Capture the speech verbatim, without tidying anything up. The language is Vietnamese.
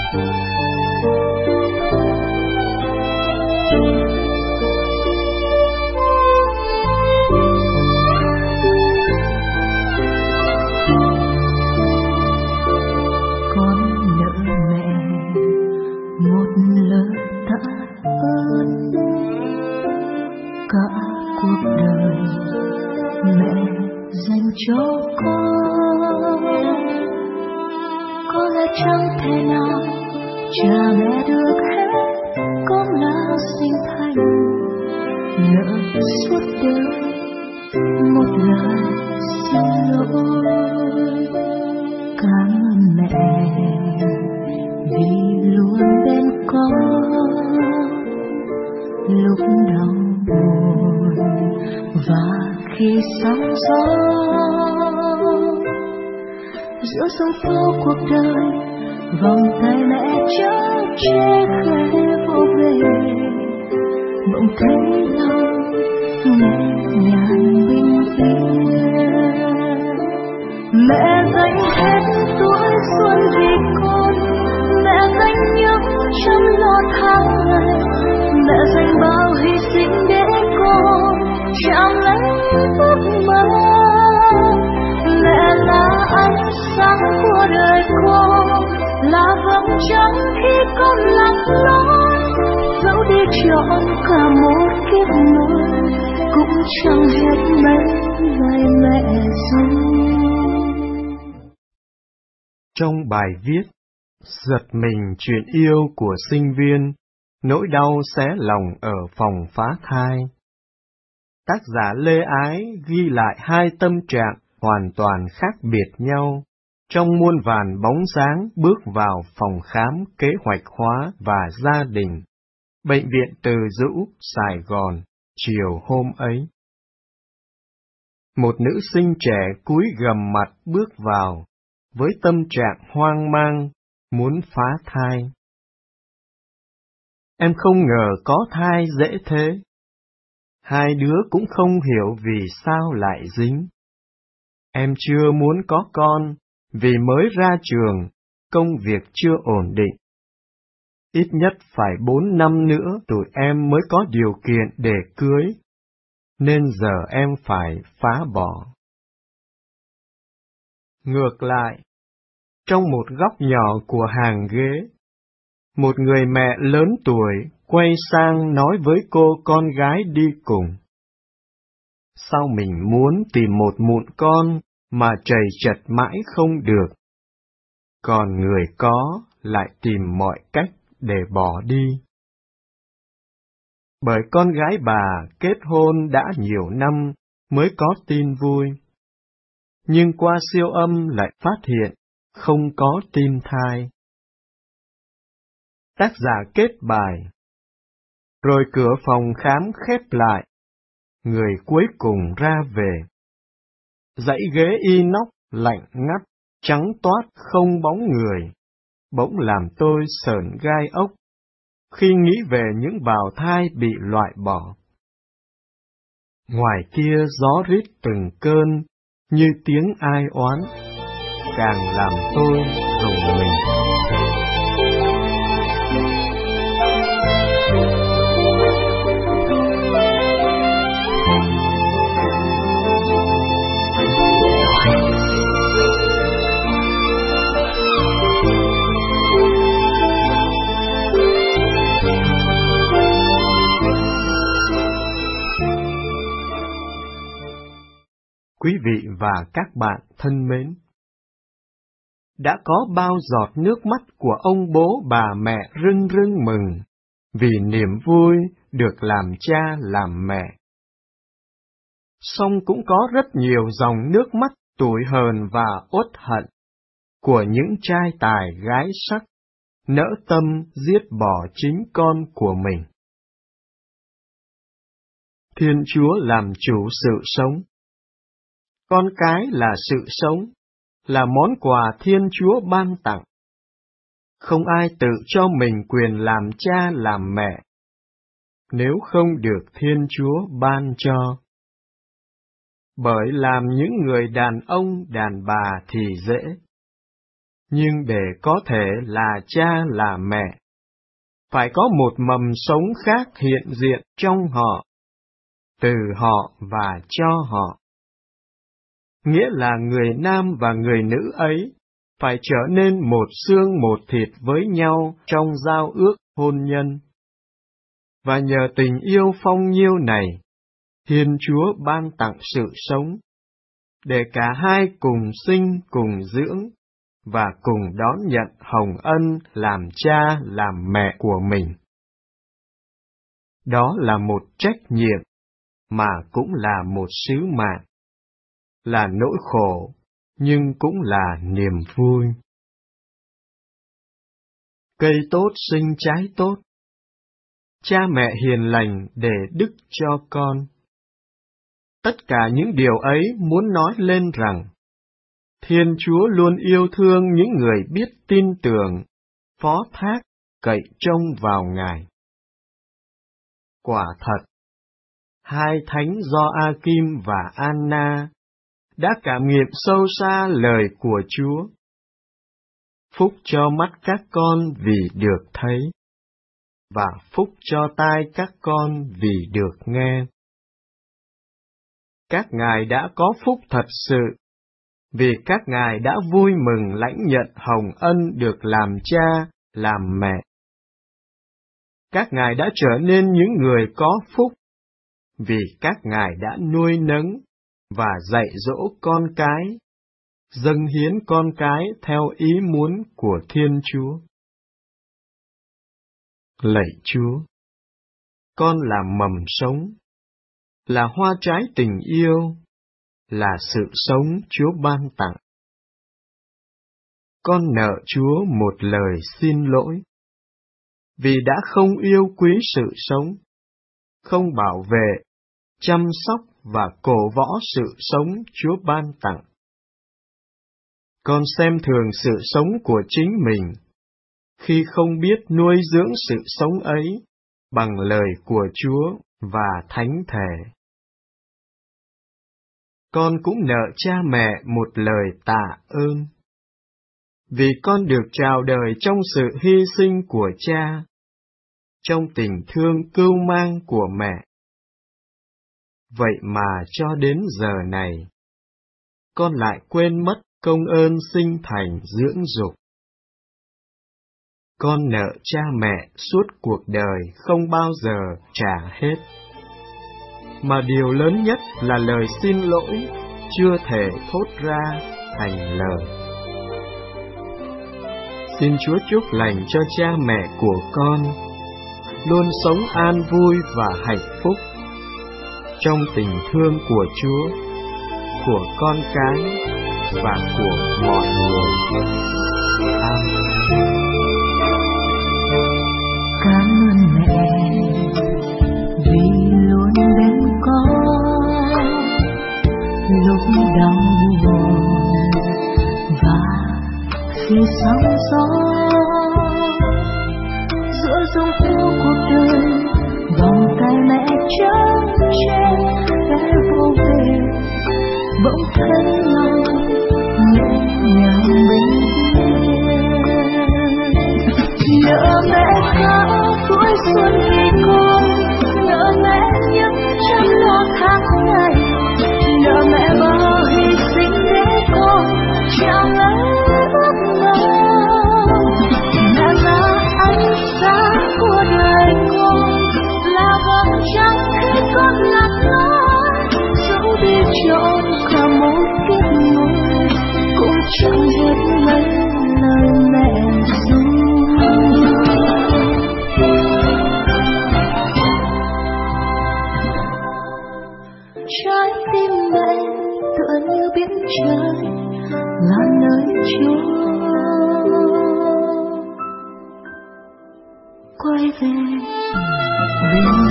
Trong bài viết Giật mình chuyện yêu của sinh viên, nỗi đau xé lòng ở phòng phá thai, tác giả Lê Ái ghi lại hai tâm trạng hoàn toàn khác biệt nhau trong muôn vàn bóng dáng bước vào phòng khám kế hoạch hóa và gia đình, Bệnh viện Từ Dũ, Sài Gòn, chiều hôm ấy. Một nữ sinh trẻ cúi gằm mặt bước vào, với tâm trạng hoang mang, muốn phá thai. Em không ngờ có thai dễ thế. Hai đứa cũng không hiểu vì sao lại dính. Em chưa muốn có con, vì mới ra trường, công việc chưa ổn định. Ít nhất phải bốn năm nữa tụi em mới có điều kiện để cưới, nên giờ em phải phá bỏ. Ngược lại, trong một góc nhỏ của hàng ghế, một người mẹ lớn tuổi quay sang nói với cô con gái đi cùng. Sao mình muốn tìm một mụn con mà trầy trật mãi không được, còn người có lại tìm mọi cách để bỏ đi. Bởi con gái bà kết hôn đã nhiều năm mới có tin vui, nhưng qua siêu âm lại phát hiện không có tim thai. Tác giả kết bài. Rồi cửa phòng khám khép lại, người cuối cùng ra về. Dãy ghế inox lạnh ngắt, trắng toát không bóng người, bỗng làm tôi sởn gai ốc, khi nghĩ về những bào thai bị loại bỏ. Ngoài kia gió rít từng cơn, như tiếng ai oán, càng làm tôi rùng mình. Quý vị và các bạn thân mến, đã có bao giọt nước mắt của ông bố bà mẹ rưng rưng mừng vì niềm vui được làm cha làm mẹ. Song cũng có rất nhiều dòng nước mắt tủi hờn và uất hận của những trai tài gái sắc nỡ tâm giết bỏ chính con của mình. Thiên Chúa làm chủ sự sống. Con cái là sự sống, là món quà Thiên Chúa ban tặng. Không ai tự cho mình quyền làm cha làm mẹ, nếu không được Thiên Chúa ban cho. Bởi làm những người đàn ông đàn bà thì dễ, Nhưng để có thể là cha là mẹ, phải có một mầm sống khác hiện diện trong họ, từ họ và cho họ. Nghĩa là người nam và người nữ ấy phải trở nên một xương một thịt với nhau trong giao ước hôn nhân. Và nhờ tình yêu phong nhiêu này, Thiên Chúa ban tặng sự sống, để cả hai cùng sinh cùng dưỡng, và cùng đón nhận hồng ân làm cha làm mẹ của mình. Đó là một trách nhiệm, mà cũng là một sứ mạng, là nỗi khổ, nhưng cũng là niềm vui. Cây tốt sinh trái tốt. Cha mẹ hiền lành để đức cho con. Tất cả những điều ấy muốn nói lên rằng, Thiên Chúa luôn yêu thương những người biết tin tưởng, phó thác, cậy trông vào Ngài. Quả thật, hai thánh Gioakim và Anna đã cảm nghiệm sâu xa lời của Chúa. Phúc cho mắt các con vì được thấy, và phúc cho tai các con vì được nghe. Các ngài đã có phúc thật sự, vì các ngài đã vui mừng lãnh nhận hồng ân được làm cha, làm mẹ. Các ngài đã trở nên những người có phúc, vì các ngài đã nuôi nấng và dạy dỗ con cái, dâng hiến con cái theo ý muốn của Thiên Chúa. Lạy Chúa, con là mầm sống, là hoa trái tình yêu, là sự sống Chúa ban tặng. Con nợ Chúa một lời xin lỗi, vì đã không yêu quý sự sống, không bảo vệ, chăm sóc và cổ võ sự sống Chúa ban tặng. Con xem thường sự sống của chính mình, khi không biết nuôi dưỡng sự sống ấy bằng lời của Chúa và thánh thể. Con cũng nợ cha mẹ một lời tạ ơn, vì con được chào đời trong sự hy sinh của cha, trong tình thương cưu mang của mẹ. Vậy mà cho đến giờ này, con lại quên mất công ơn sinh thành dưỡng dục. Con nợ cha mẹ suốt cuộc đời không bao giờ trả hết. Mà điều lớn nhất là lời xin lỗi chưa thể thốt ra thành lời. Xin Chúa chúc lành cho cha mẹ của con, luôn sống an vui và hạnh phúc, trong tình thương của Chúa, của con cái và của mọi người. Amen. Cảm ơn mẹ vì luôn bên con lúc đau buồn và khi sóng gió, giữa dòng yêu cuộc đời, vòng tay mẹ trắng trên bé vô về, bỗng thấy lòng nhẹ nhàng bình yên. Nhớ mẹ khóc cuối xuân vì con, nhớ mẹ những chăm lo tháng ngày, nhớ mẹ bao hy sinh để con trao lấy ước mơ. Mẹ là ánh sáng của đời con, là vầng trăng khi con lạc lối, dẫu đi trọn cả một kiếp người, cũng chẳng hết mấy lời mẹ ru. Trái tim mẹ tựa như biển trời, là nơi Chúa quay về.